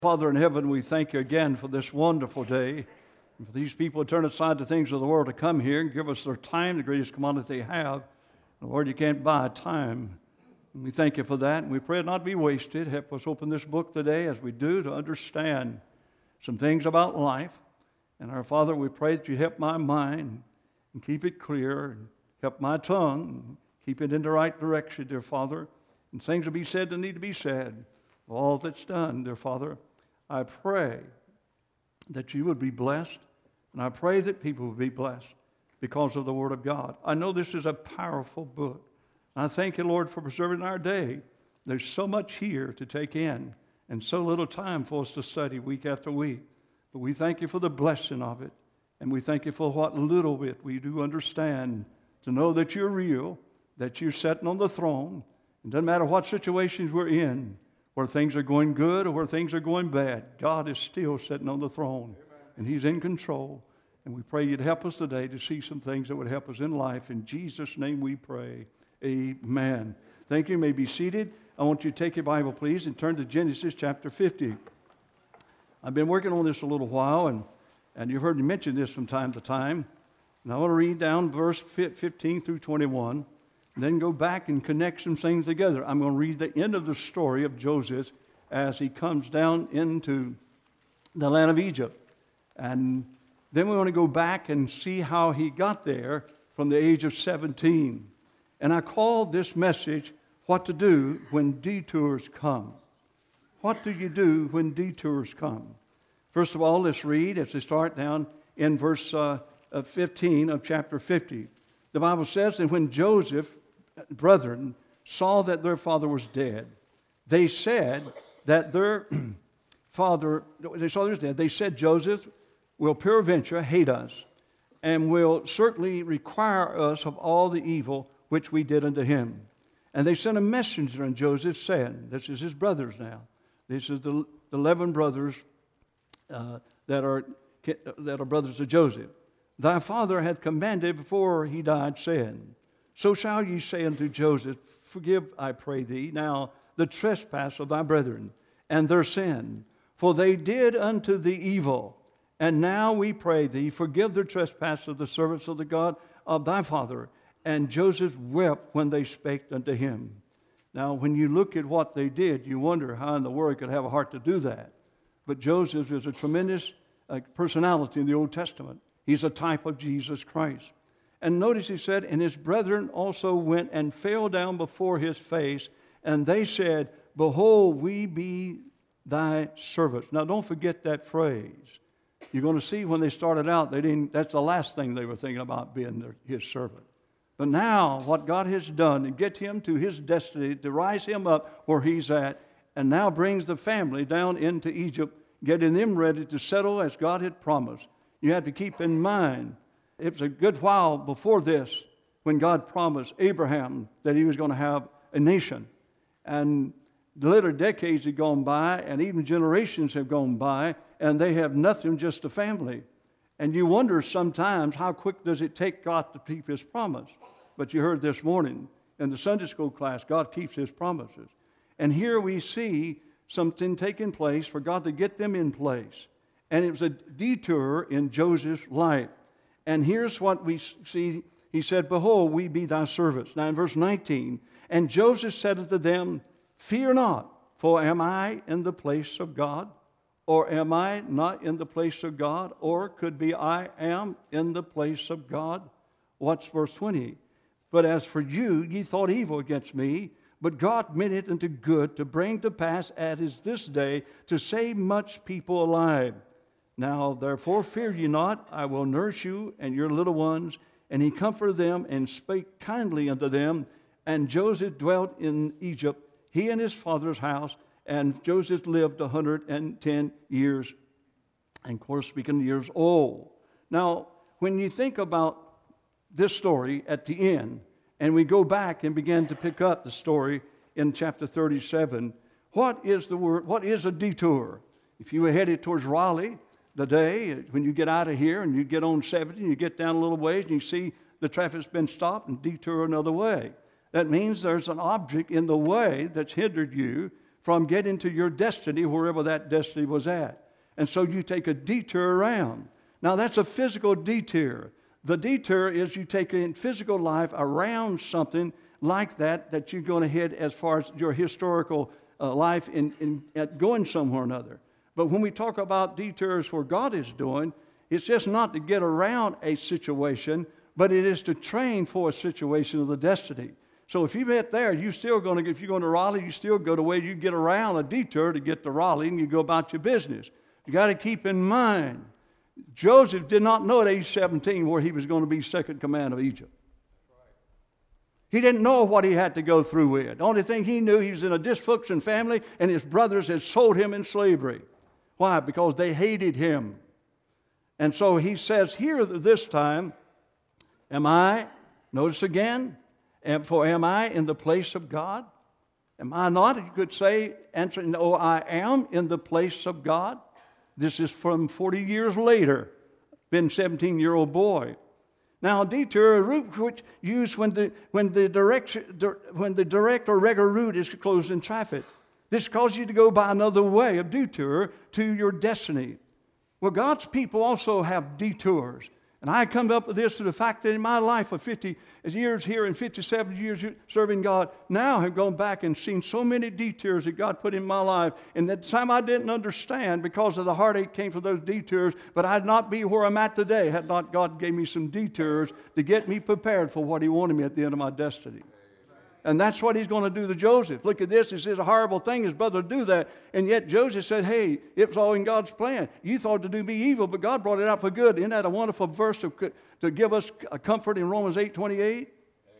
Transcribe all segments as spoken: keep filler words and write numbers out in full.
Father in heaven, we thank you again for this wonderful day, and for these people who turn aside the things of the world to come here and give us their time, the greatest commodity they have. And Lord, you can't buy time. And we thank you for that, and we pray it not be wasted. Help us open this book today as we do to understand some things about life. And our Father, we pray that you help my mind and keep it clear, and help my tongue, and keep it in the right direction, dear Father. And things will be said that need to be said. All that's done, dear Father, I pray that you would be blessed, and I pray that people would be blessed because of the Word of God. I know this is a powerful book. I thank you, Lord, for preserving our day. There's so much here to take in and so little time for us to study week after week. But we thank you for the blessing of it, and we thank you for what little bit we do understand to know that you're real, that you're sitting on the throne. It doesn't matter what situations we're in, where things are going good or where things are going bad, God is still sitting on the throne. Amen. And He's in control. And we pray you'd help us today to see some things that would help us in life. In Jesus' name we pray. Amen. Thank you. You may be seated. I want you to take your Bible, please, and turn to Genesis chapter fifty. I've been working on this a little while, and, and you've heard me mention this from time to time. And I want to read down verse fifteen through twenty-one. And then go back and connect some things together. I'm going to read the end of the story of Joseph as he comes down into the land of Egypt. And then we want to go back and see how he got there from the age of seventeen. And I called this message, What to Do When Detours Come. What do you do when detours come? First of all, let's read as we start down in verse uh, fifteen of chapter fifty. The Bible says, and when Joseph brethren saw that their father was dead, they said that their father, they saw he was dead, they said, Joseph will peradventure hate us, and will certainly require us of all the evil which we did unto him. And they sent a messenger unto Joseph, saying, this is his brothers now, this is the eleven brothers uh, that are that are brothers of Joseph. Thy father hath commanded before he died, saying, so shall ye say unto Joseph, forgive, I pray thee, now the trespass of thy brethren, and their sin, for they did unto thee evil. And now we pray thee, forgive the trespass of the servants of the God of thy father. And Joseph wept when they spake unto him. Now, when you look at what they did, you wonder how in the world could have a heart to do that. But Joseph is a tremendous uh, personality in the Old Testament. He's a type of Jesus Christ. And notice he said, and his brethren also went and fell down before his face, and they said, behold, we be thy servants. Now, don't forget that phrase. You're going to see when they started out, they didn't. That's the last thing they were thinking about, being their, his servant. But now, what God has done, and get him to his destiny, to rise him up where he's at, and now brings the family down into Egypt, getting them ready to settle as God had promised. You have to keep in mind, it was a good while before this when God promised Abraham that he was going to have a nation. And the later decades have gone by, and even generations have gone by, and they have nothing, just a family. And you wonder sometimes, how quick does it take God to keep his promise? But you heard this morning in the Sunday school class, God keeps his promises. And here we see something taking place for God to get them in place. And it was a detour in Joseph's life. And here's what we see. He said, behold, we be thy servants. Now in verse nineteen, and Joseph said unto them, fear not, for am I in the place of God? Or am I not in the place of God? Or could be I am in the place of God? What's verse twenty? But as for you, ye thought evil against me, but God meant it unto good, to bring to pass as is this day, to save much people alive. Now, therefore, fear ye not, I will nurse you and your little ones. And he comforted them and spake kindly unto them. And Joseph dwelt in Egypt, he and his father's house. And Joseph lived a hundred and ten years, and of course, speaking years old. Now, when you think about this story at the end, and we go back and begin to pick up the story in chapter thirty-seven, what is the word? What is a detour? If you were headed towards Raleigh, the day when you get out of here and you get on seventy and you get down a little ways and you see the traffic's been stopped and detour another way. That means there's an object in the way that's hindered you from getting to your destiny, wherever that destiny was at. And so you take a detour around. Now that's a physical detour. The detour is you take in physical life around something like that, that you're going to head as far as your historical uh, life in, in at going somewhere or another. But when we talk about detours where God is doing, it's just not to get around a situation, but it is to train for a situation of the destiny. So if you get there, you're still going to, if you're going to Raleigh, you still go the way you get around a detour to get to Raleigh, and you go about your business. You got to keep in mind, Joseph did not know at age seventeen where he was going to be second command of Egypt. He didn't know what he had to go through with. The only thing he knew, he was in a dysfunction family, and his brothers had sold him in slavery. Why? Because they hated him. And so he says here this time, am I, notice again, and for am I in the place of God? Am I not? You could say, answering, oh, I am in the place of God. This is from forty years later, been a seventeen-year-old boy. Now, detour, a route which used when the when the direction when the direct or regular route is closed in traffic. This causes you to go by another way of detour to your destiny. Well, God's people also have detours. And I come up with this to the fact that in my life of fifty years here and fifty-seven years serving God, now I have gone back and seen so many detours that God put in my life. And that time I didn't understand because of the heartache came from those detours, but I'd not be where I'm at today had not God gave me some detours to get me prepared for what He wanted me at the end of my destiny. And that's what He's going to do to Joseph. Look at this. He says a horrible thing, his brother do that. And yet Joseph said, hey, it was all in God's plan. You thought to do me evil, but God brought it out for good. Isn't that a wonderful verse to, to give us a comfort in Romans eight twenty-eight?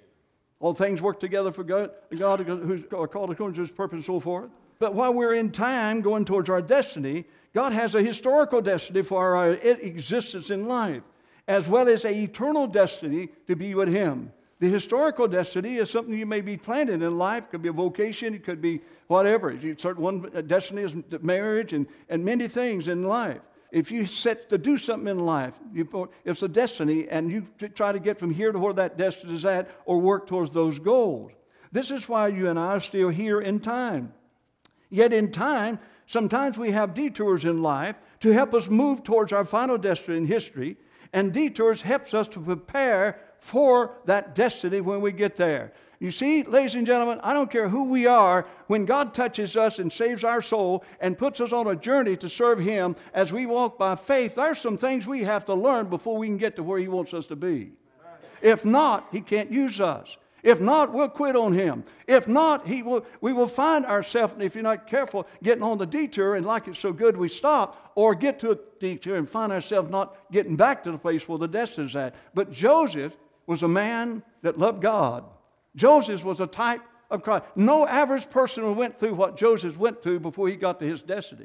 All things work together for God, God who's called according to His purpose and so forth. But while we're in time going towards our destiny, God has a historical destiny for our existence in life, as well as an eternal destiny to be with Him. The historical destiny is something you may be planted in life. It could be a vocation. It could be whatever. Certain one destiny is marriage and, and many things in life. If you set to do something in life, you, it's a destiny, and you try to get from here to where that destiny is at or work towards those goals. This is why you and I are still here in time. Yet in time, sometimes we have detours in life to help us move towards our final destiny in history, and detours helps us to prepare for that destiny when we get there. You see, ladies and gentlemen, I don't care who we are, when God touches us and saves our soul and puts us on a journey to serve Him as we walk by faith, there's some things we have to learn before we can get to where He wants us to be. If not, He can't use us. If not, we'll quit on Him. If not, he will, we will find ourselves, if you're not careful, getting on the detour and like it's so good we stop, or get to a detour and find ourselves not getting back to the place where the destiny is at. But Joseph was a man that loved God. Joseph was a type of Christ. No average person went through what Joseph went through before he got to his destiny.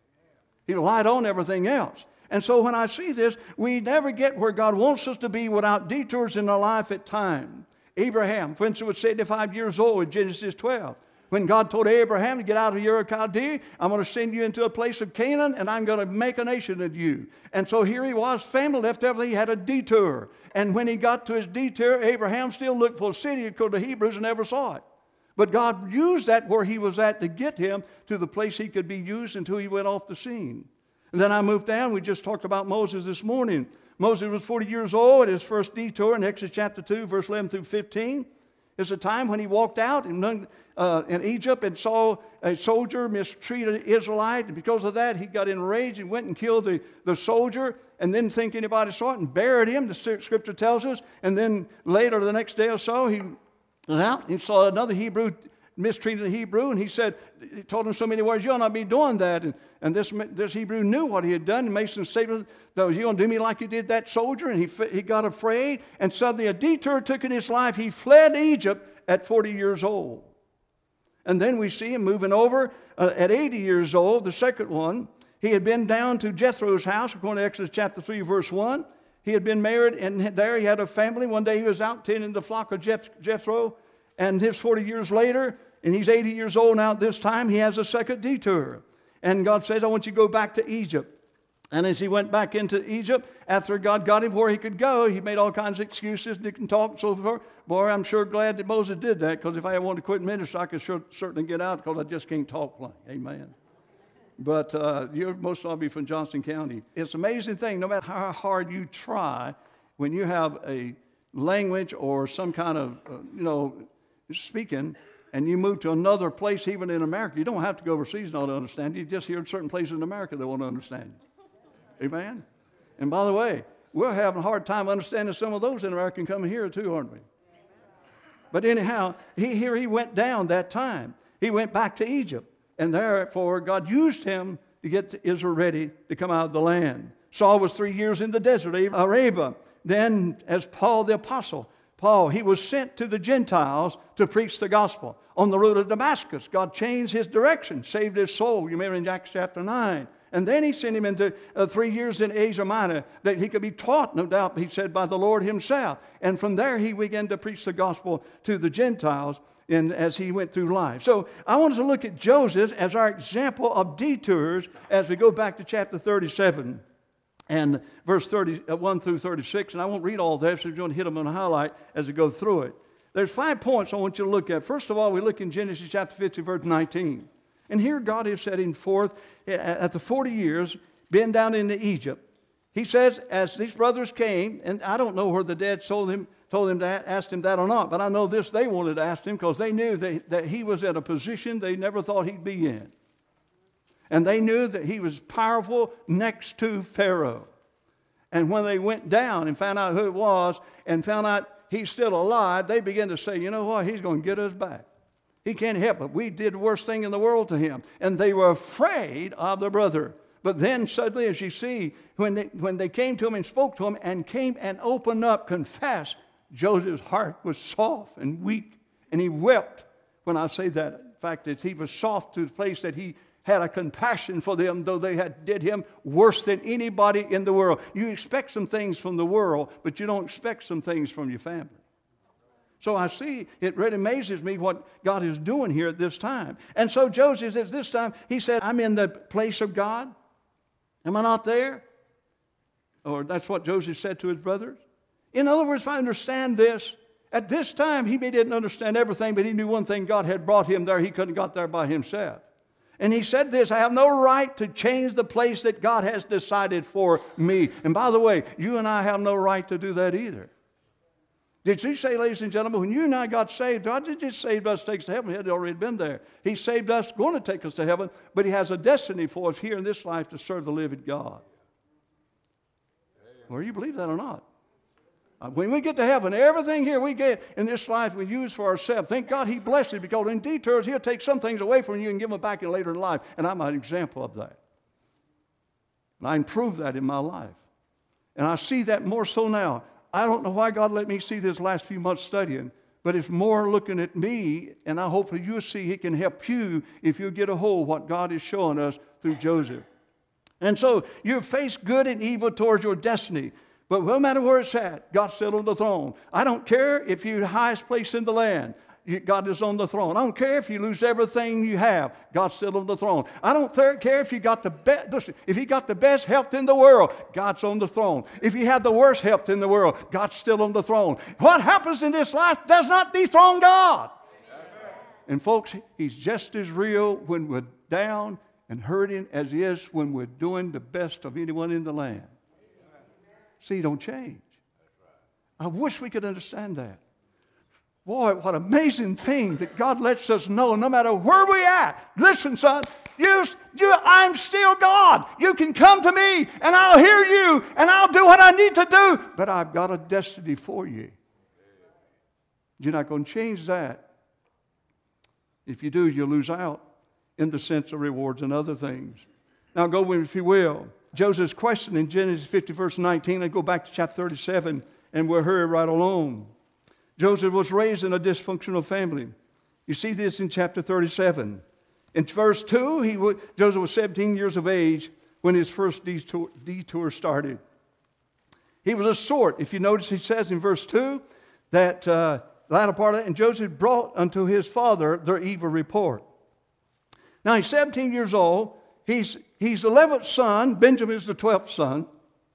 He relied on everything else. And so when I see this, we never get where God wants us to be without detours in our life at time. Abraham, for instance, was seventy-five years old in Genesis twelve. When God told Abraham to get out of Ur of Chaldea, I'm going to send you into a place of Canaan, and I'm going to make a nation of you. And so here he was, family left everything, he had a detour. And when he got to his detour, Abraham still looked for a city according to Hebrews and never saw it. But God used that where he was at to get him to the place he could be used until he went off the scene. And then I moved down. We just talked about Moses this morning. Moses was forty years old at his first detour in Exodus chapter two, verse eleven through fifteen. It's a time when he walked out in, uh, in Egypt and saw a soldier mistreat an Israelite. And because of that, he got enraged and went and killed the, the soldier and didn't think anybody saw it and buried him, the scripture tells us. And then later, the next day or so, he was out and saw another Hebrew mistreated a Hebrew, and he said, he told him so many words, you'll not be doing that. And, and this, this Hebrew knew what he had done and made some statement, though, you going to do me like you did that soldier? And he, he got afraid, and suddenly a detour took in his life. He fled Egypt at forty years old. And then we see him moving over uh, at eighty years old, the second one. He had been down to Jethro's house, according to Exodus chapter three, verse one. He had been married, and there he had a family. One day he was out tending the flock of Jethro, and his forty years later, and he's eighty years old now at this time, he has a second detour. And God says, I want you to go back to Egypt. And as he went back into Egypt, after God got him where he could go, he made all kinds of excuses, didn't talk and so forth. Boy, I'm sure glad that Moses did that, because if I wanted to quit ministry, I could sure, certainly get out, because I just can't talk plain. Amen. But uh, you're most of you from Johnson County. It's an amazing thing, no matter how hard you try, when you have a language or some kind of, uh, you know, speaking, and you move to another place, even in America, you don't have to go overseas in order to understand. You just hear in certain places in America they want to understand you. Amen? And by the way, we're having a hard time understanding some of those in America and coming here too, aren't we? But anyhow, he, here he went down that time. He went back to Egypt. And therefore, God used him to get Israel ready to come out of the land. Saul was three years in the desert of Arabia. Then, as Paul the apostle, Paul, he was sent to the Gentiles to preach the gospel. On the road to Damascus, God changed his direction, saved his soul. You remember in Acts chapter nine. And then he sent him into uh, three years in Asia Minor, that he could be taught, no doubt, he said, by the Lord himself. And from there he began to preach the gospel to the Gentiles in, as he went through life. So I wanted to look at Joseph as our example of detours as we go back to chapter thirty-seven and verse thirty-one through thirty-six. And I won't read all that, so you're going to hit them on a highlight as we go through it. There's five points I want you to look at. First of all, we look in Genesis chapter fifty, verse nineteen. And here God is setting forth at the forty years, being down into Egypt. He says, as these brothers came, and I don't know where the dad told him, told him to ask him that or not, but I know this, they wanted to ask him because they knew that, that he was at a position they never thought he'd be in. And they knew that he was powerful next to Pharaoh. And when they went down and found out who it was and found out he's still alive, they began to say, you know what, he's going to get us back. He can't help it. We did the worst thing in the world to him. And they were afraid of their brother. But then suddenly, as you see, when they, when they came to him and spoke to him and came and opened up, confessed, Joseph's heart was soft and weak. And he wept when I say that. In fact, that he was soft to the place that he had a compassion for them, though they had did him worse than anybody in the world. You expect some things from the world, but you don't expect some things from your family. So I see, it really amazes me what God is doing here at this time. And so Joseph, at this time, he said, I'm in the place of God. Am I not there? Or that's what Joseph said to his brothers. In other words, if I understand this, at this time, he didn't understand everything, but he knew one thing: God had brought him there. He couldn't have got there by himself. And he said this, I have no right to change the place that God has decided for me. And by the way, you and I have no right to do that either. Did you say, ladies and gentlemen, when you and I got saved, God didn't just save us to take us to heaven. He had already been there. He saved us, going to take us to heaven, but he has a destiny for us here in this life to serve the living God. Whether you believe that or not. When we get to heaven, everything here we get in this life we use for ourselves. Thank God he blessed it, because in detours he'll take some things away from you and give them back in later in life. And I'm an example of that. And I improve that in my life. And I see that more so now. I don't know why God let me see this last few months studying, but it's more looking at me, and I hope that you'll see he can help you if you get a hold of what God is showing us through Joseph. And so you face good and evil towards your destiny. But no matter where it's at, God's still on the throne. I don't care if you're the highest place in the land. God is on the throne. I don't care if you lose everything you have. God's still on the throne. I don't care if you got the best. Listen, if you got the best health in the world, God's on the throne. If you have the worst health in the world, God's still on the throne. What happens in this life does not dethrone God. Amen. And folks, he's just as real when we're down and hurting as he is when we're doing the best of anyone in the land. Amen. See, he don't change. I wish we could understand that. Boy, what an amazing thing that God lets us know no matter where we at. Listen, son, you, you, I'm still God. You can come to me and I'll hear you and I'll do what I need to do. But I've got a destiny for you. You're not going to change that. If you do, you'll lose out in the sense of rewards and other things. Now go with me, if you will. Joseph's question in Genesis fifty, verse nineteen. I go back to chapter thirty-seven and we'll hurry right along. Joseph was raised in a dysfunctional family. You see this in chapter thirty-seven. In verse two, he w- Joseph was seventeen years of age when his first detour, detour started. He was a sort. If you notice, he says in verse two that uh, the latter part of it, and Joseph brought unto his father their evil report. Now he's seventeen years old. He's He's the eleventh son. Benjamin is the twelfth son.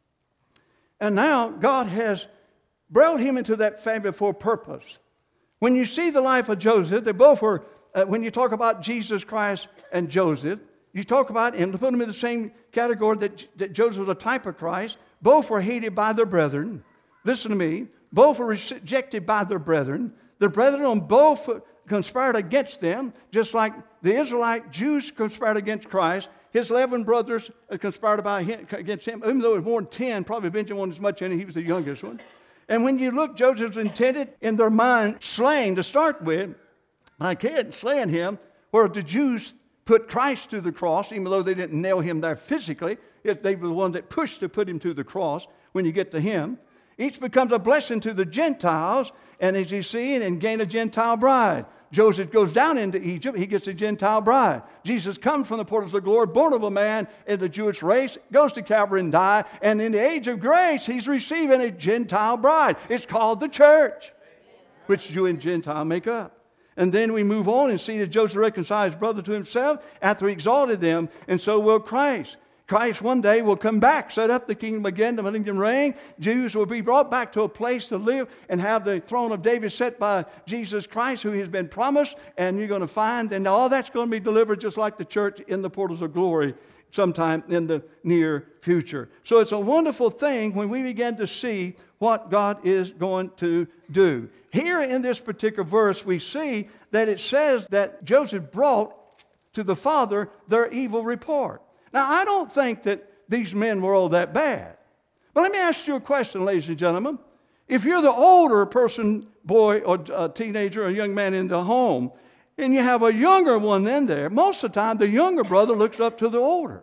And now God has brought him into that family for a purpose. When you see the life of Joseph, they both were, uh, when you talk about Jesus Christ and Joseph, you talk about him to put them in the same category that, that Joseph was a type of Christ. Both were hated by their brethren. Listen to me. Both were rejected by their brethren. Their brethren on both conspired against them, just like the Israelite Jews conspired against Christ. His eleven brothers conspired about him, against him, even though it was more than ten. Probably Benjamin wasn't as much in it. He was the youngest one. And when you look, Joseph was intended in their mind slain to start with, like Herod slaying him, where the Jews put Christ to the cross, even though they didn't nail him there physically. They were the one that pushed to put him to the cross when you get to him. Each becomes a blessing to the Gentiles, and as you see, and gain a Gentile bride. Joseph goes down into Egypt. He gets a Gentile bride. Jesus comes from the portals of glory, born of a man in the Jewish race, goes to Calvary and dies. And in the age of grace, he's receiving a Gentile bride. It's called the church, which Jew and Gentile make up. And then we move on and see that Joseph reconciled his brother to himself after he exalted them, and so will Christ. Christ one day will come back, set up the kingdom again, the millennium reign. Jews will be brought back to a place to live and have the throne of David set by Jesus Christ, who has been promised. And you're going to find, and all that's going to be delivered just like the church in the portals of glory sometime in the near future. So it's a wonderful thing when we begin to see what God is going to do. Here in this particular verse, we see that it says that Joseph brought to the father their evil report. Now, I don't think that these men were all that bad. But let me ask you a question, ladies and gentlemen. If you're the older person, boy or a teenager or a young man in the home, and you have a younger one in there, most of the time the younger brother looks up to the older.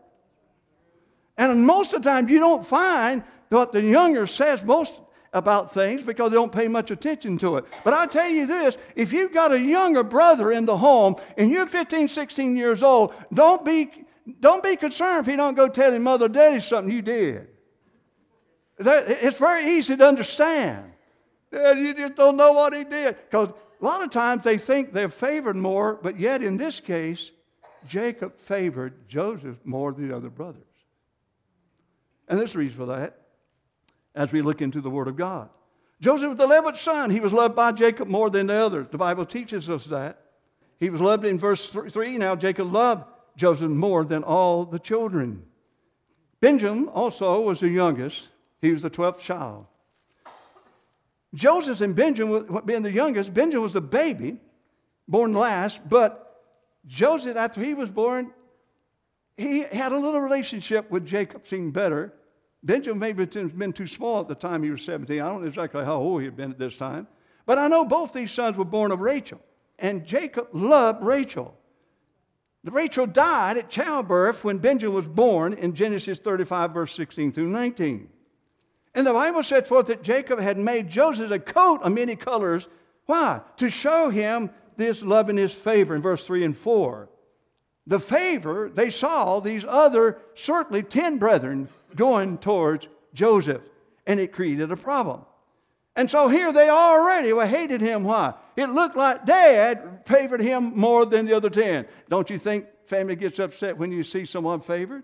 And most of the time you don't find what the younger says most about things because they don't pay much attention to it. But I tell you this, if you've got a younger brother in the home and you're fifteen, sixteen years old, don't be... Don't be concerned if he don't go tell his mother or daddy something you did. It's very easy to understand. Dad, you just don't know what he did. Because a lot of times they think they're favored more, but yet in this case, Jacob favored Joseph more than the other brothers. And there's a reason for that as we look into the Word of God. Joseph was the eleventh son. He was loved by Jacob more than the others. The Bible teaches us that. He was loved in verse three. Now Jacob loved Joseph more than all the children. Benjamin also was the youngest. He was the twelfth child. Joseph and Benjamin being the youngest, Benjamin was a baby, born last, but Joseph, after he was born, he had a little relationship with Jacob, seemed better. Benjamin may have been too small at the time he was seventeen. I don't know exactly how old he had been at this time. But I know both these sons were born of Rachel. And Jacob loved Rachel. Rachel died at childbirth when Benjamin was born in Genesis thirty-five, verse sixteen through nineteen. And the Bible set forth that Jacob had made Joseph a coat of many colors. Why? To show him this love and his favor in verse three and four. The favor, they saw these other, certainly ten brethren, going towards Joseph. And it created a problem. And so here they already well, hated him. Why? It looked like Dad favored him more than the other ten. Don't you think family gets upset when you see someone favored?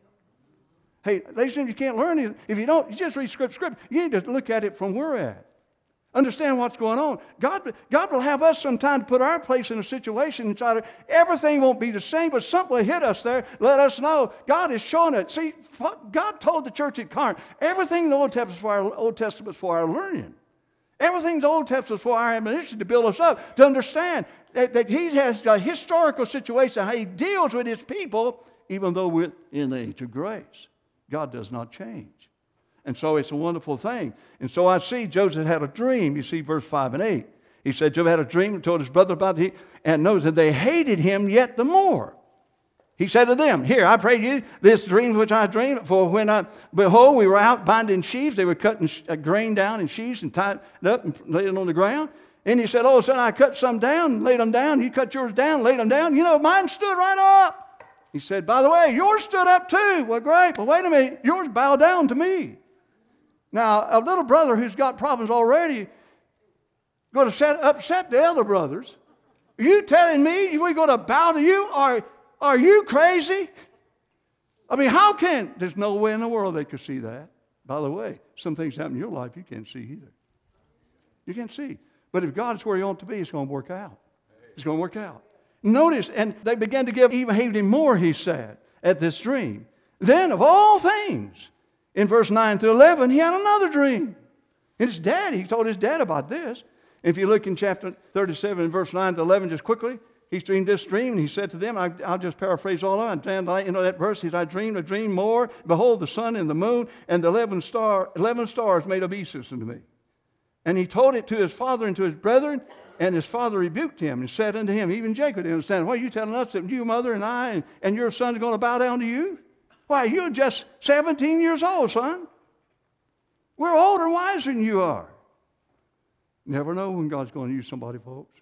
Hey, ladies and gentlemen, you can't learn anything. If you don't, you just read script, script. You need to look at it from where we're at. Understand what's going on. God, God will have us sometime to put our place in a situation and try to, everything won't be the same, but something will hit us there, let us know. God is showing it. See, God told the church at Corinth, everything in the Old Testament is for our, Old Testament is for our learning. Everything in the Old Testament is for our admonition to build us up, to understand that, that He has a historical situation, how He deals with His people, even though we're in the age of grace. God does not change. And so it's a wonderful thing. And so I see Joseph had a dream. You see verse five and eight. He said Joseph had a dream and told his brother about it. And knows that they hated him yet the more. He said to them, here, I pray you, this dream which I dreamed, for when I, behold, we were out binding sheaves. They were cutting grain down in sheaves and tied it up and laid it on the ground. And he said, oh, son, I cut some down, laid them down. You cut yours down, laid them down. You know, mine stood right up. He said, by the way, yours stood up too. Well, great. Well, wait a minute. Yours bowed down to me. Now, a little brother who's got problems already going to set, upset the other brothers. Are you telling me we're going to bow to you? Are, are you crazy? I mean, how can, there's no way in the world they could see that. By the way, some things happen in your life you can't see either. You can't see. But if God's where He ought to be, it's going to work out. It's going to work out. Notice, and they began to give even him more, he said, at this dream. Then, of all things, in verse nine through eleven, he had another dream. And his dad, he told his dad about this. If you look in chapter thirty-seven, verse nine to eleven, just quickly, he dreamed this dream, and he said to them, I, I'll just paraphrase all of it. And you know that verse, he said, I dreamed a dream more. Behold, the sun and the moon and the eleven, star, eleven stars made obeisance unto me. And he told it to his father and to his brethren, and his father rebuked him and said unto him, even Jacob didn't understand, why are you telling us that your mother and I and, and your son are going to bow down to you? Why, you're just seventeen years old, son. We're older and wiser than you are. Never know when God's going to use somebody, folks.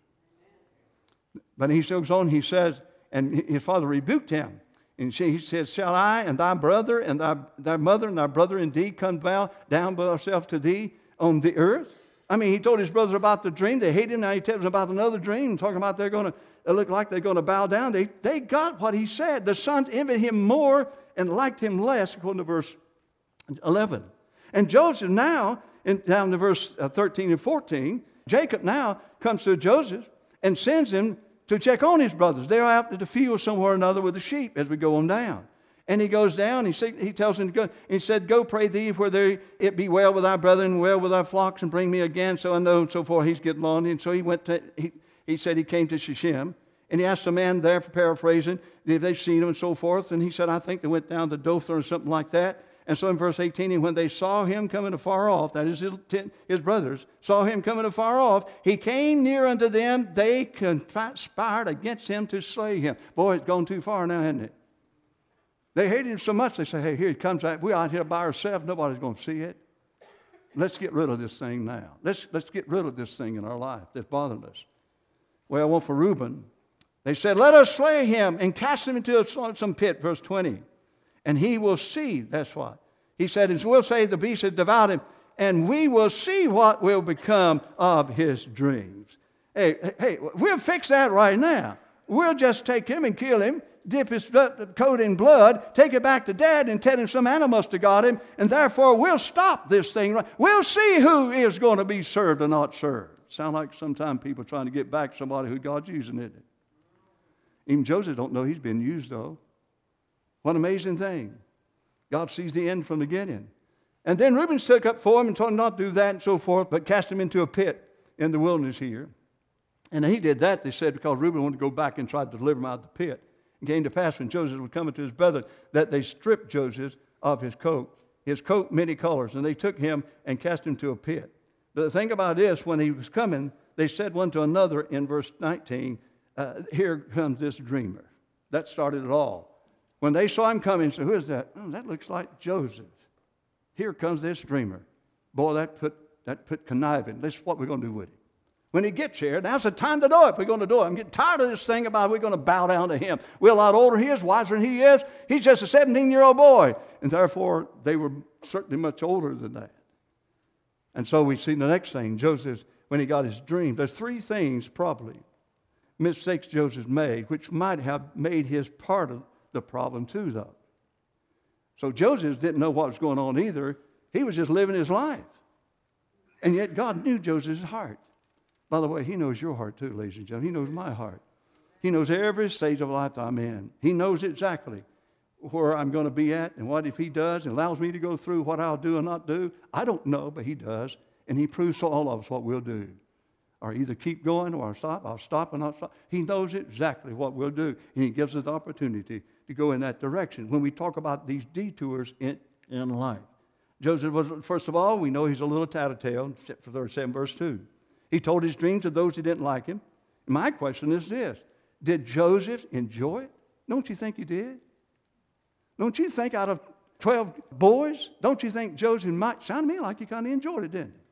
But he goes on, he says, and his father rebuked him. And he said, shall I and thy brother and thy, thy mother and thy brother indeed come bow down by ourselves to thee on the earth? I mean, he told his brothers about the dream. They hated him. Now he tells them about another dream, talking about they're going to look like they're going to bow down. They, they got what he said. The sons envied him more and liked him less, according to verse eleven. And Joseph now, in, down to verse thirteen and fourteen, Jacob now comes to Joseph and sends him to check on his brothers. They're out in the field somewhere or another with the sheep as we go on down. And he goes down, he, say, he tells him to go. He said, go pray thee whether it be well with our brethren, well with our flocks, and bring me again, so I know, and so forth. He's getting on. And so he went to, he, he said he came to Shechem. And he asked the man there, for paraphrasing, if they've seen him and so forth. And he said, I think they went down to Dothan or something like that. And so in verse eighteen, and when they saw him coming afar off, that is his, his brothers, saw him coming afar off, he came near unto them. They conspired against him to slay him. Boy, it's gone too far now, hasn't it? They hated him so much, they say, hey, here he comes. We're out here by ourselves. Nobody's going to see it. Let's get rid of this thing now. Let's, let's get rid of this thing in our life that's bothering us. Well, one for Reuben, they said, let us slay him and cast him into some pit, verse twenty. And he will see, that's what. He said, and we'll say the beast has devoured him, and we will see what will become of his dreams. Hey, hey, we'll fix that right now. We'll just take him and kill him, dip his coat in blood, take it back to Dad and tell him some animal must have got him, and therefore we'll stop this thing. We'll see who is going to be served or not served. Sound like sometimes people trying to get back somebody who God's using, isn't it? Even Joseph don't know he's been used, though. What an amazing thing. God sees the end from the beginning. And then Reuben took up for him and told him not to do that and so forth, but cast him into a pit in the wilderness here. And he did that, they said, because Reuben wanted to go back and try to deliver him out of the pit. It came to pass when Joseph was coming to his brother that they stripped Joseph of his coat, his coat many colors, and they took him and cast him to a pit. But the thing about this, when he was coming, they said one to another in verse nineteen, uh, here comes this dreamer. That started it all. When they saw him coming, they said, who is that? Oh, that looks like Joseph. Here comes this dreamer. Boy, that put, that put conniving. This is what we're going to do with him. When he gets here, now's the time to do it. We're going to do it. I'm getting tired of this thing about we're going to bow down to him. We're a lot older than he is, wiser than he is. He's just a seventeen-year-old boy. And therefore, they were certainly much older than that. And so we see the next thing, Joseph, when he got his dream, there's three things probably, mistakes Joseph made, which might have made his part of the problem too, though. So Joseph didn't know what was going on either. He was just living his life. And yet God knew Joseph's heart. By the way, he knows your heart too, ladies and gentlemen. He knows my heart. He knows every stage of life that I'm in. He knows exactly where I'm going to be at and what if he does and allows me to go through what I'll do and not do. I don't know, but he does. And he proves to all of us what we'll do. Or either keep going or I'll stop. I'll stop and I'll stop. He knows exactly what we'll do. And he gives us the opportunity to go in that direction when we talk about these detours in, in life. Joseph was, first of all, we know he's a little tattletale, for thirty-seven verse two. He told his dreams to those who didn't like him. My question is this. Did Joseph enjoy it? Don't you think he did? Don't you think out of twelve boys, don't you think Joseph might sound to me like he kind of enjoyed it, didn't he?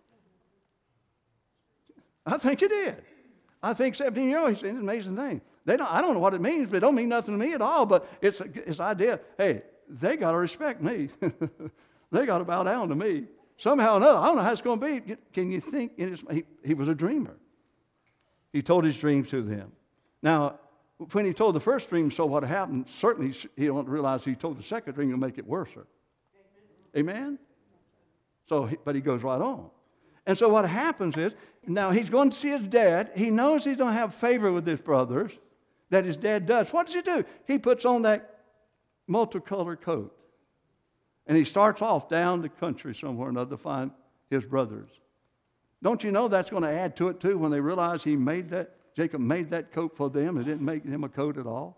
I think he did. I think seventeen-year-olds, it's an amazing thing. They don't, I don't know what it means, but it don't mean nothing to me at all, but it's it's idea, hey, they got to respect me. They got to bow down to me. Somehow or another, I don't know how it's going to be. Can you think? He, he was a dreamer. He told his dreams to them. Now, when he told the first dream, so what happened, certainly he don't realize he told the second dream to make it worse. Amen? Amen? So, he, but he goes right on. And so what happens is, now he's going to see his dad. He knows he's going to have favor with his brothers, that his dad does. What does he do? He puts on that multicolored coat. And he starts off down the country somewhere or another to find his brothers. Don't you know that's going to add to it too when they realize he made that, Jacob made that coat for them and didn't make him a coat at all?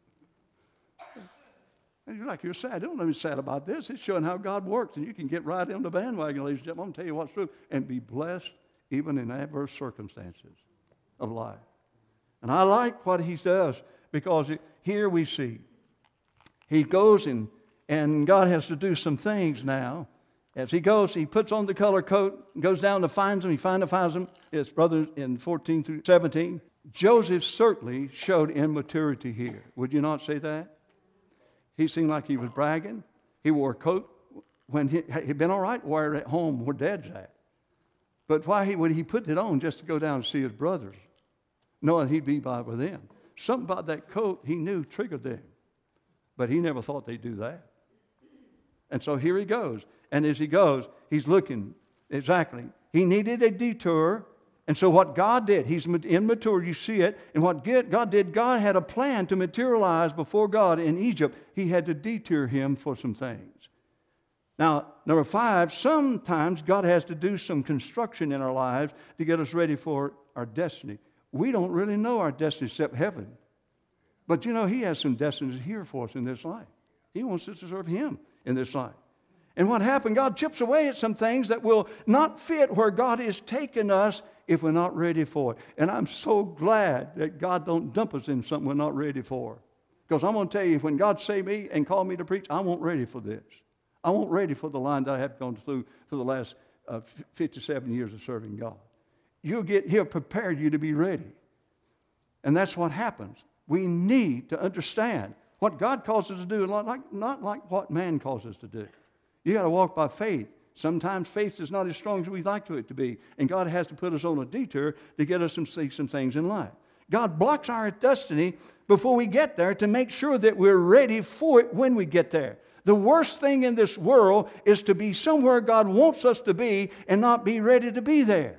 And you're like, you're sad. Don't let me sad about this. It's showing how God works. And you can get right in the bandwagon, ladies and gentlemen. I'm going to tell you what's true. And be blessed even in adverse circumstances of life. And I like what he does because it, here we see he goes and, and God has to do some things now. As he goes, he puts on the color coat, goes down to finds them. He finally finds them, his brothers in fourteen through seventeen. Joseph certainly showed immaturity here. Would you not say that? He seemed like he was bragging. He wore a coat when he, he'd been all right wearing it at home where Dad's at. But why he, would he put it on just to go down and see his brothers, knowing he'd be by with them? Something about that coat he knew triggered them. But he never thought they'd do that. And so here he goes. And as he goes, he's looking. Exactly. He needed a detour. And so what God did, he's immature, you see it. And what God did, God had a plan to materialize before God in Egypt. He had to detour him for some things. Now, number five, sometimes God has to do some construction in our lives to get us ready for our destiny. We don't really know our destiny except heaven. But you know, he has some destinies here for us in this life. He wants us to serve him in this life. And what happened? God chips away at some things that will not fit where God is taking us if we're not ready for it. And I'm so glad that God don't dump us in something we're not ready for. Because I'm going to tell you, when God saved me and called me to preach, I wasn't ready for this. I wasn't ready for the line that I have gone through for the last uh, fifty-seven years of serving God. You'll get, He'll prepare you to be ready. And that's what happens. We need to understand what God calls us to do, not like, not like what man calls us to do. You got to walk by faith. Sometimes faith is not as strong as we'd like to it to be. And God has to put us on a detour to get us to see some things in life. God blocks our destiny before we get there to make sure that we're ready for it when we get there. The worst thing in this world is to be somewhere God wants us to be and not be ready to be there.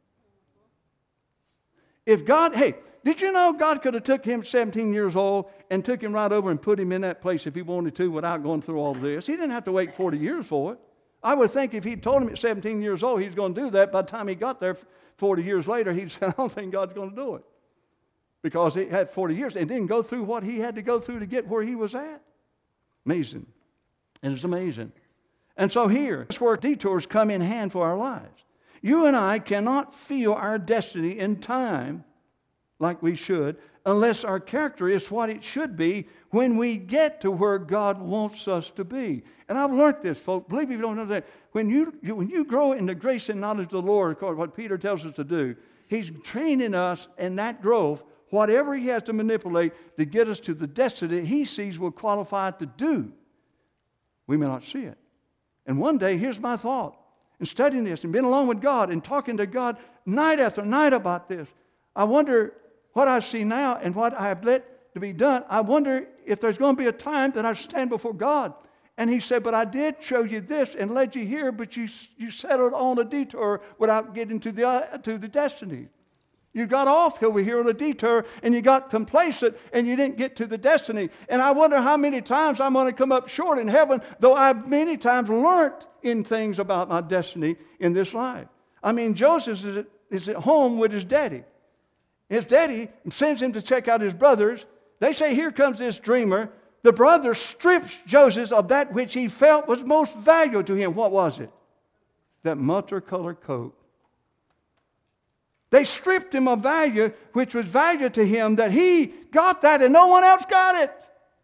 If God, hey, did you know God could have took him seventeen years old and took him right over and put him in that place if he wanted to without going through all of this? He didn't have to wait forty years for it. I would think if he'd told him at seventeen years old he's going to do that, by the time he got there forty years later, he'd said, I don't think God's going to do it. Because he had forty years and didn't go through what he had to go through to get where he was at. Amazing. And it's amazing. And so here, that's where detours come in hand for our lives. You and I cannot feel our destiny in time like we should unless our character is what it should be when we get to where God wants us to be. And I've learned this, folks. Believe me if you don't know that. When you, you, when you grow in the grace and knowledge of the Lord, of course, what Peter tells us to do, he's training us in that growth, whatever he has to manipulate to get us to the destiny he sees we're qualified to do. We may not see it. And one day, here's my thought. In studying this and being alone with God and talking to God night after night about this, I wonder what I see now and what I have let to be done. I wonder if there's going to be a time that I stand before God. And he said, but I did show you this and led you here, but you, you settled on a detour without getting to the, uh, to the destiny. You got off over here on a detour and you got complacent and you didn't get to the destiny. And I wonder how many times I'm going to come up short in heaven, though I've many times learned in things about my destiny in this life. I mean, Joseph is at, is at home with his daddy. His daddy sends him to check out his brothers. They say, here comes this dreamer. The brother strips Joseph of that which he felt was most valuable to him. What was it? That multicolored coat. They stripped him of value, which was value to him, that he got that and no one else got it.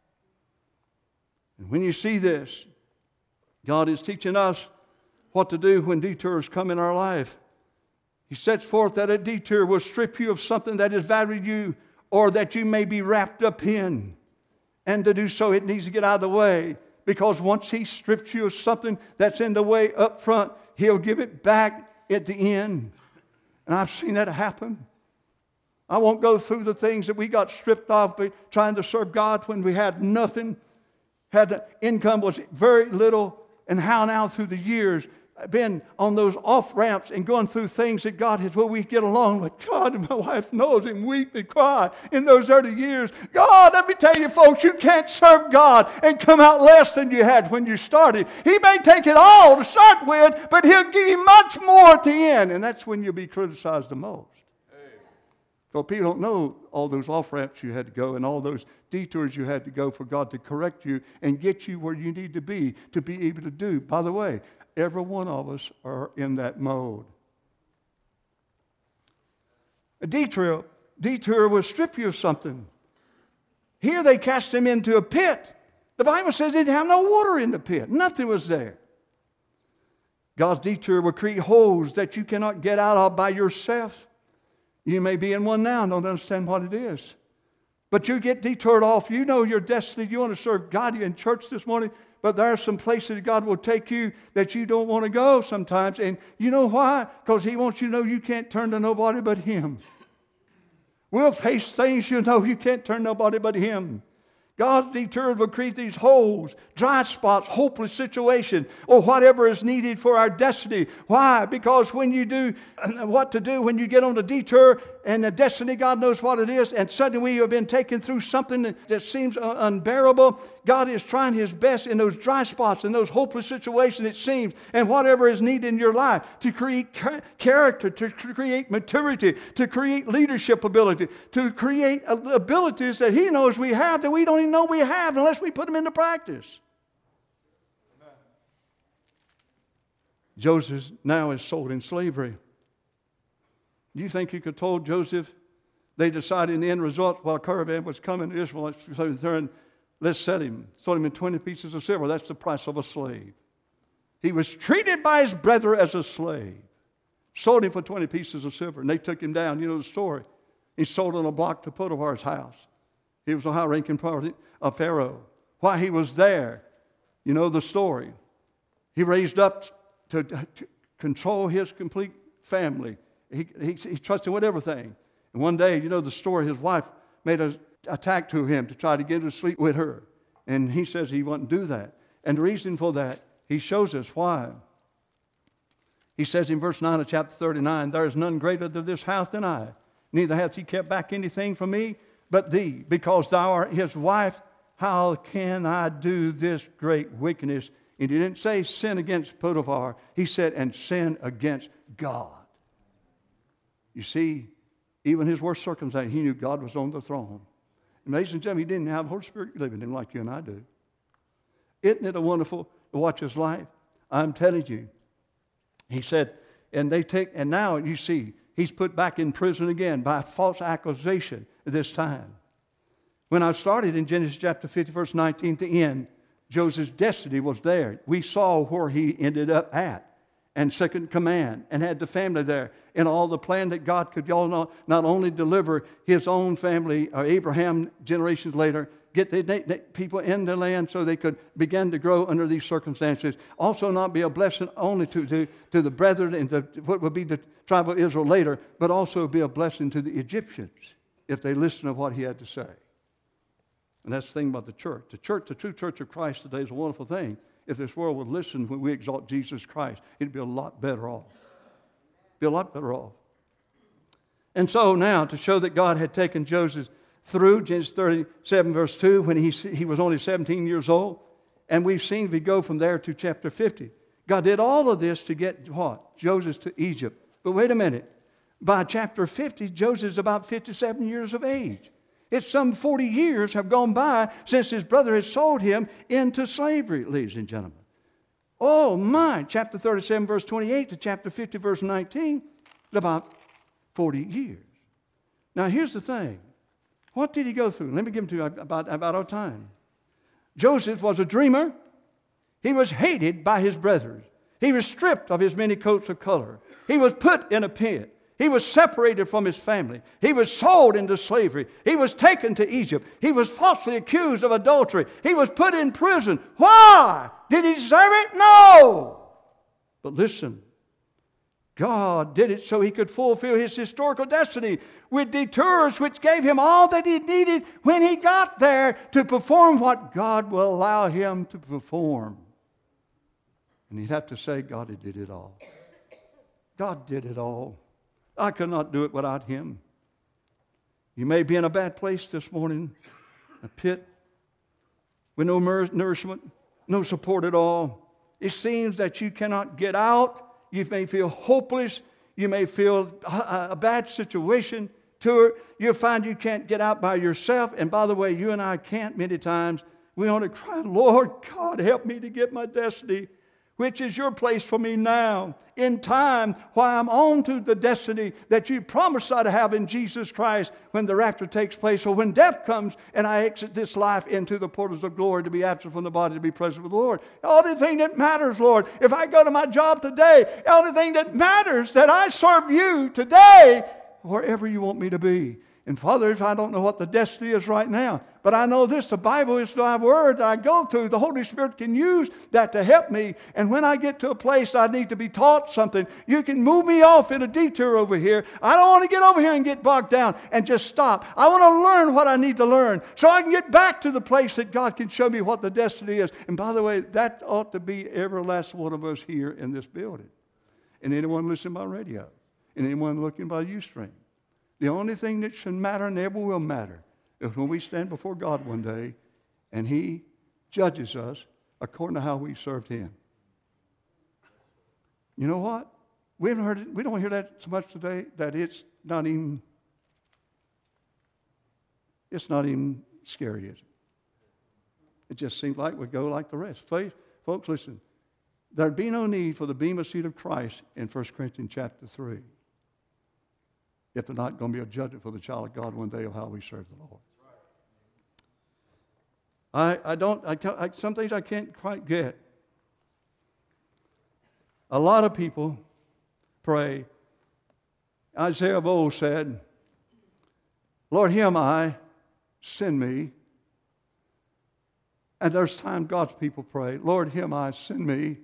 And when you see this, God is teaching us what to do when detours come in our life. He sets forth that a detour will strip you of something that is valued you or that you may be wrapped up in. And to do so, it needs to get out of the way. Because once he strips you of something that's in the way up front, he'll give it back at the end. And I've seen that happen. I won't go through the things that we got stripped off by trying to serve God when we had nothing, had income was very little, and how now through the years been on those off ramps and going through things that God has, where we get along with God, and my wife knows and weep and cry in those early years. God, let me tell you folks, you can't serve God and come out less than you had when you started. He may take it all to start with, but He'll give you much more at the end, and that's when you'll be criticized the most. So people don't know all those off-ramps you had to go and all those detours you had to go for God to correct you and get you where you need to be to be able to do. By the way, every one of us are in that mode. A detour, detour will strip you of something. Here they cast him into a pit. The Bible says they didn't have no water in the pit. Nothing was there. God's detour will create holes that you cannot get out of by yourself. You may be in one now and don't understand what it is. But you get detoured off. You know your destiny. You want to serve God. You're in church this morning. But there are some places God will take you that you don't want to go sometimes. And you know why? Because He wants you to know you can't turn to nobody but Him. We'll face things you know you can't turn to nobody but Him. God's detours will create these holes, dry spots, hopeless situation, or whatever is needed for our destiny. Why? Because when you do what to do, when you get on the detour and the destiny, God knows what it is, and suddenly we have been taken through something that seems unbearable. God is trying His best in those dry spots, in those hopeless situations, it seems, and whatever is needed in your life to create character, to create maturity, to create leadership ability, to create abilities that He knows we have that we don't even know we have unless we put them into practice. Amen. Joseph now is sold in slavery. Do you think you could have told Joseph? They decided in the end result while caravan was coming to Israel, let's sell him. Sold him in twenty pieces of silver. That's the price of a slave. He was treated by his brother as a slave. Sold him for twenty pieces of silver. And they took him down. You know the story. He sold on a block to Potiphar's house. He was a high-ranking part of Pharaoh. While he was there, you know the story. He raised up to, to control his complete family. He, he, he trusted with everything. And one day, you know the story, his wife made an attack to him to try to get him to sleep with her. And he says he wouldn't do that. And the reason for that, he shows us why. He says in verse nine of chapter thirty-nine, there is none greater than this house than I. Neither hath He kept back anything from me but thee, because thou art His wife. How can I do this great wickedness? And He didn't say sin against Potiphar. He said, and sin against God. You see, even his worst circumstance, he knew God was on the throne. And ladies and gentlemen, he didn't have the Holy Spirit living in him like you and I do. Isn't it a wonderful to watch his life? I'm telling you. He said, and they take, and now you see, he's put back in prison again by a false accusation at this time. When I started in Genesis chapter fifty, verse nineteen, to end, Joseph's destiny was there. We saw where he ended up at. And second command, and had the family there, and all the plan that God could y'all not, not only deliver his own family, or Abraham generations later, get the, the, the people in the land so they could begin to grow under these circumstances. Also not be a blessing only to, to, to the brethren and to what would be the tribe of Israel later, but also be a blessing to the Egyptians if they listen to what he had to say. And that's the thing about the church. The church, the true church of Christ today is a wonderful thing. If this world would listen when we exalt Jesus Christ, it'd be a lot better off. Be a lot better off. And so now, to show that God had taken Joseph through, Genesis thirty-seven, verse two, when he, he was only seventeen years old, and we've seen, if we go from there to chapter fifty, God did all of this to get what? Joseph to Egypt. But wait a minute. By chapter fifty, Joseph's about fifty-seven years of age. It's some forty years have gone by since his brother has sold him into slavery, ladies and gentlemen. Oh my, chapter thirty-seven, verse twenty-eight to chapter fifty, verse nineteen, about forty years. Now here's the thing. What did he go through? Let me give him to you about, about our time. Joseph was a dreamer. He was hated by his brothers. He was stripped of his many coats of color. He was put in a pit. He was separated from his family. He was sold into slavery. He was taken to Egypt. He was falsely accused of adultery. He was put in prison. Why? Did he deserve it? No. But listen, God did it so He could fulfill His historical destiny with detours which gave Him all that He needed when He got there to perform what God will allow Him to perform. And He'd have to say, God did it all. God did it all. I could not do it without Him. You may be in a bad place this morning, a pit with no nourishment, no support at all. It seems that you cannot get out. You may feel hopeless. You may feel a, a bad situation to it. You'll find you can't get out by yourself. And by the way, you and I can't many times. We want to cry, Lord God, help me to get my destiny, which is your place for me now, in time, while I'm on to the destiny that you promised I to have in Jesus Christ when the rapture takes place, or when death comes and I exit this life into the portals of glory to be absent from the body, to be present with the Lord. The only thing that matters, Lord, if I go to my job today, the only thing that matters that I serve you today, wherever you want me to be. And Father, if I don't know what the destiny is right now, but I know this, the Bible is my word that I go to. The Holy Spirit can use that to help me. And when I get to a place I need to be taught something, you can move me off in a detour over here. I don't want to get over here and get bogged down and just stop. I want to learn what I need to learn so I can get back to the place that God can show me what the destiny is. And by the way, that ought to be every last one of us here in this building. And anyone listening by radio. And anyone looking by Ustream. The only thing that should matter and ever will matter is when we stand before God one day and He judges us according to how we served Him. You know what? We haven't heard it, we don't hear that so much today that it's not even it's not even scary, is it? It just seems like we go like the rest. Faith, folks, listen. There'd be no need for the bema seat of Christ in First Corinthians chapter three. If there's not going to be a judgment for the child of God one day of how we serve the Lord. I, I don't, I, I, some things I can't quite get. A lot of people pray. Isaiah of old said, Lord, here am I, send me. And there's time God's people pray, Lord, here am I, send me.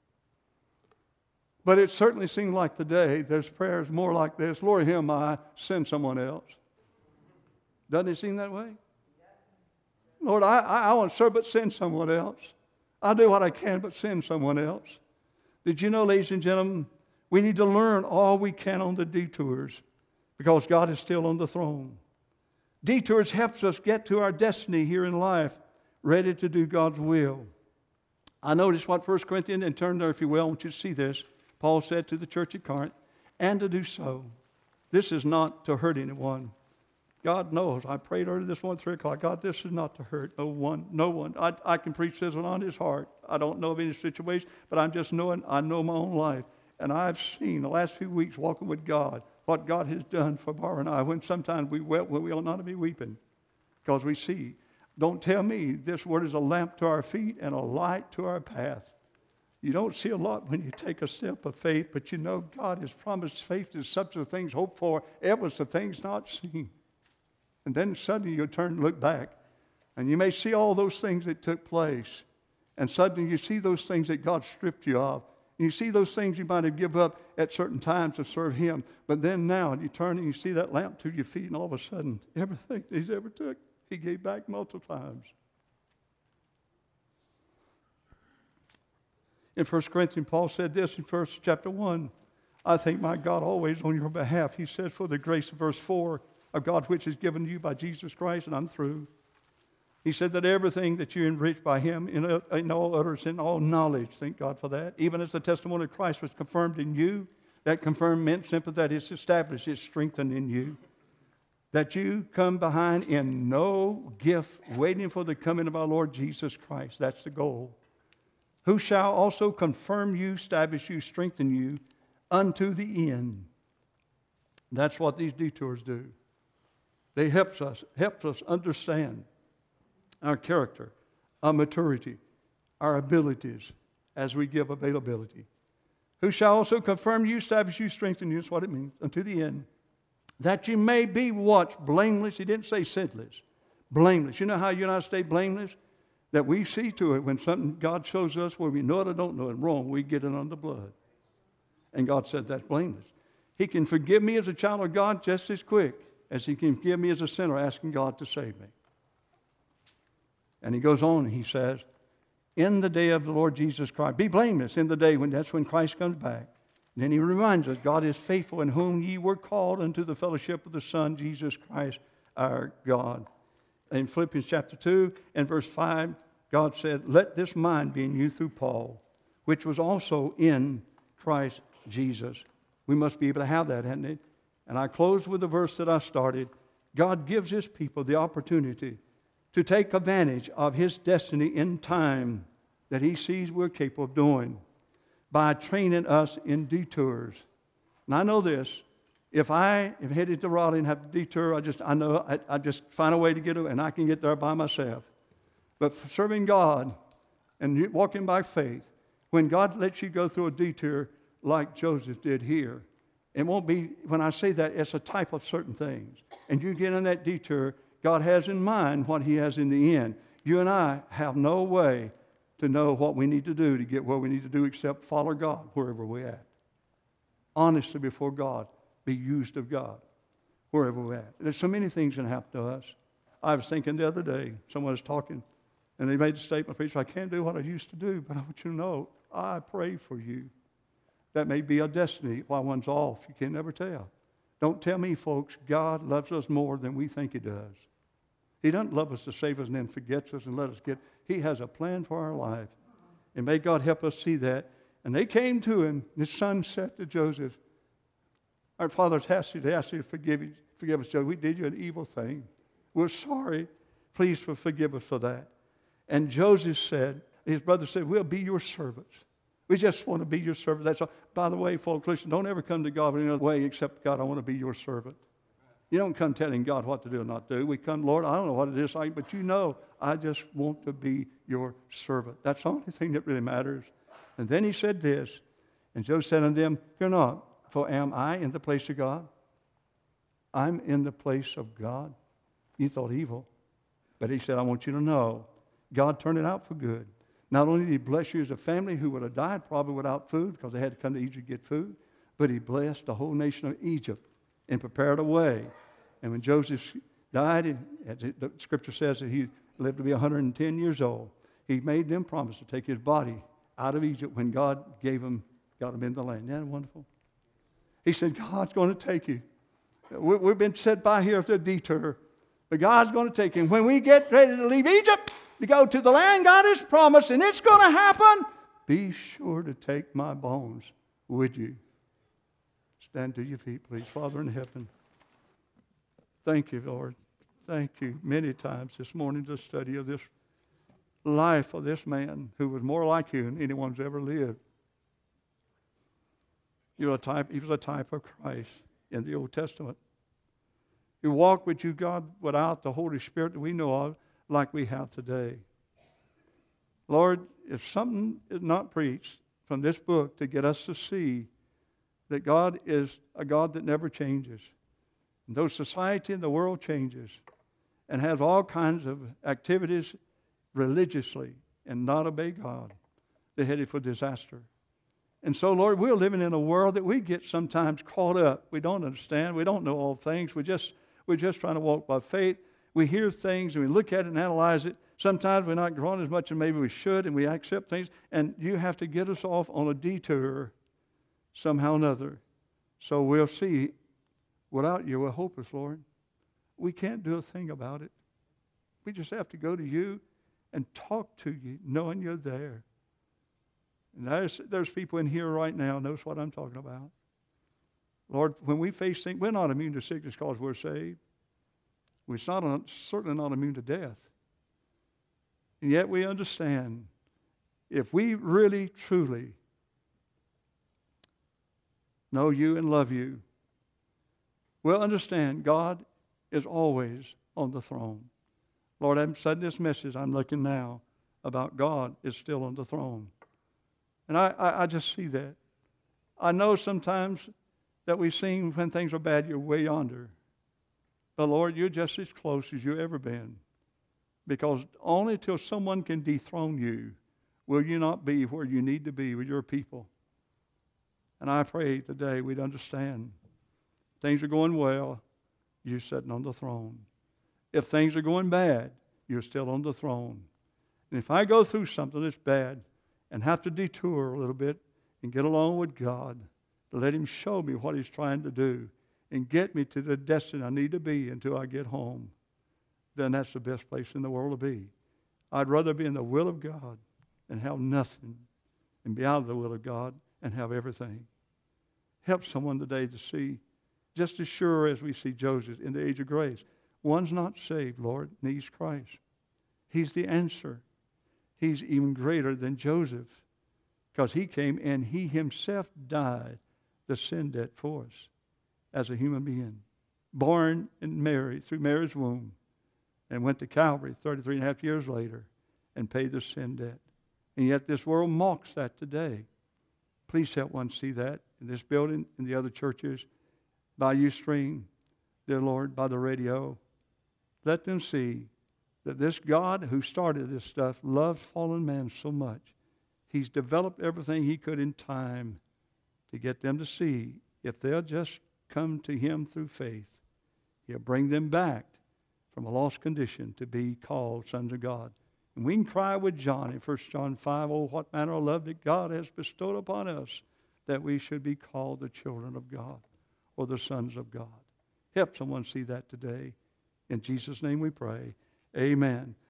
But it certainly seems like today there's prayers more like this, Lord, here am I, send someone else. Doesn't it seem that way? Lord, I, I, I want to serve, but send someone else. I'll do what I can, but send someone else. Did you know, ladies and gentlemen, we need to learn all we can on the detours because God is still on the throne. Detours helps us get to our destiny here in life, ready to do God's will. I noticed what First Corinthians, and turn there if you will, I want you to see this. Paul said to the church at Corinth, and to do so. This is not to hurt anyone. God knows. I prayed early this morning, three o'clock. God, this is not to hurt no one. No one. I, I can preach this one on His heart. I don't know of any situation, but I'm just knowing, I know my own life. And I've seen the last few weeks walking with God, what God has done for Barbara and I, when sometimes we wept when we ought not to be weeping, because we see. Don't tell me this word is a lamp to our feet and a light to our path. You don't see a lot when you take a step of faith, but you know God has promised faith is substance of things hoped for, evidence of things not seen. And then suddenly you turn and look back, and you may see all those things that took place, and suddenly you see those things that God stripped you of, and you see those things you might have given up at certain times to serve Him, but then now you turn and you see that lamp to your feet, and all of a sudden, everything He's ever took, He gave back multiple times. In First Corinthians, Paul said this in first chapter one, I thank my God always on your behalf. He said, for the grace of verse four of God which is given to you by Jesus Christ, and I'm through. He said that everything that you enriched by Him in, in all utterance, in all knowledge, thank God for that. Even as the testimony of Christ was confirmed in you, that confirmed meant simply that it's established, it's strengthened in you. That you come behind in no gift, waiting for the coming of our Lord Jesus Christ. That's the goal. Who shall also confirm you, establish you, strengthen you unto the end. That's what these detours do. They help us, help us understand our character, our maturity, our abilities as we give availability. Who shall also confirm you, establish you, strengthen you, that's what it means, unto the end. That you may be what? Blameless. He didn't say sinless. Blameless. You know how you and I stay blameless? That we see to it when something God shows us where we know it or don't know it wrong, we get it on the blood. And God said, that's blameless. He can forgive me as a child of God just as quick as he can forgive me as a sinner asking God to save me. And he goes on and he says, in the day of the Lord Jesus Christ, be blameless in the day when that's when Christ comes back. And then he reminds us, God is faithful, in whom ye were called unto the fellowship of the Son, Jesus Christ, our God. In Philippians chapter two and verse five, God said, let this mind be in you through Paul, which was also in Christ Jesus. We must be able to have that, hasn't it? And I close with the verse that I started. God gives his people the opportunity to take advantage of his destiny in time that he sees we're capable of doing by training us in detours. And I know this. If I am headed to Raleigh and have a detour, I just I know I, I just find a way to get away, and I can get there by myself. But for serving God and walking by faith, when God lets you go through a detour like Joseph did here, it won't be, when I say that, it's a type of certain things. And you get in that detour, God has in mind what he has in the end. You and I have no way to know what we need to do to get where we need to do except follow God wherever we're at. Honestly before God, be used of God wherever we're at. There's so many things that happen to us. I was thinking the other day, someone was talking, and they made the statement, preacher, I can't do what I used to do, but I want you to know, I pray for you. That may be a destiny while one's off. You can never tell. Don't tell me, folks, God loves us more than we think he does. He doesn't love us to save us and then forgets us and let us get. He has a plan for our life. And may God help us see that. And they came to him. His son said to Joseph, our father's asked you to ask you to forgive, you, forgive us, Joseph. We did you an evil thing. We're sorry. Please forgive us for that. And Joseph said, his brother said, we'll be your servants. We just want to be your servant. That's all. By the way, folks, listen, don't ever come to God in any other way except, God, I want to be your servant. You don't come telling God what to do or not do. We come, Lord, I don't know what it is like, but you know, I just want to be your servant. That's the only thing that really matters. And then he said this, and Job said unto them, fear not, for am I in the place of God? I'm in the place of God. You thought evil. But he said, I want you to know, God turned it out for good. Not only did he bless you as a family who would have died probably without food because they had to come to Egypt to get food, but he blessed the whole nation of Egypt and prepared a way. And when Joseph died, as the scripture says that he lived to be one hundred ten years old, he made them promise to take his body out of Egypt when God gave him, got him in the land. Isn't that wonderful? He said, God's going to take you. We've been set by here for a detour, but God's going to take you. And when we get ready to leave Egypt, to go to the land God has promised, and it's going to happen, be sure to take my bones with you. Stand to your feet, please. Father in heaven, thank you, Lord. Thank you many times this morning to study of this life of this man who was more like you than anyone's ever lived. You're a type, he was a type of Christ in the Old Testament. He walked with you, God, without the Holy Spirit that we know of, like we have today. Lord, if something is not preached from this book to get us to see that God is a God that never changes, and though society and the world changes and has all kinds of activities religiously and not obey God, they're headed for disaster. And so, Lord, we're living in a world that we get sometimes caught up. We don't understand. We don't know all things. We just, we're just trying to walk by faith. We hear things and we look at it and analyze it. Sometimes we're not growing as much as maybe we should, and we accept things. And you have to get us off on a detour somehow or another. So we'll see. Without you, we're hopeless, Lord. We can't do a thing about it. We just have to go to you and talk to you, knowing you're there. And there's, there's people in here right now knows what I'm talking about. Lord, when we face things, we're not immune to sickness because we're saved. We're not, certainly not immune to death. And yet we understand if we really, truly know you and love you, we'll understand God is always on the throne. Lord, I've said this message, I'm looking now, about God is still on the throne. And I, I, I just see that. I know sometimes that we sing when things are bad, you're way yonder. But Lord, you're just as close as you've ever been. Because only till someone can dethrone you will you not be where you need to be with your people. And I pray today we'd understand. Things are going well, you're sitting on the throne. If things are going bad, you're still on the throne. And if I go through something that's bad and have to detour a little bit and get along with God, to let Him show me what He's trying to do and get me to the destiny I need to be until I get home, then that's the best place in the world to be. I'd rather be in the will of God and have nothing and be out of the will of God and have everything. Help someone today to see, just as sure as we see Joseph in the age of grace, one's not saved, Lord, needs Christ. He's the answer. He's even greater than Joseph because he came and he himself died the sin debt for us as a human being, born in Mary, through Mary's womb, and went to Calvary thirty-three and a half years later and paid the sin debt. And yet this world mocks that today. Please help one see that in this building, in the other churches, by Ustream, dear Lord, by the radio. Let them see that this God who started this stuff loves fallen man so much. He's developed everything He could in time to get them to see if they'll just come to Him through faith, He'll bring them back from a lost condition to be called sons of God. And we can cry with John in First John five, oh, what manner of love that God has bestowed upon us that we should be called the children of God or the sons of God. Help someone see that today. In Jesus' name we pray. Amen.